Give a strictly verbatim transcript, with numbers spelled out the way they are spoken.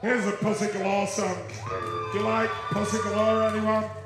Here's a Pussy Galore song. Do you like Pussy Galore, anyone?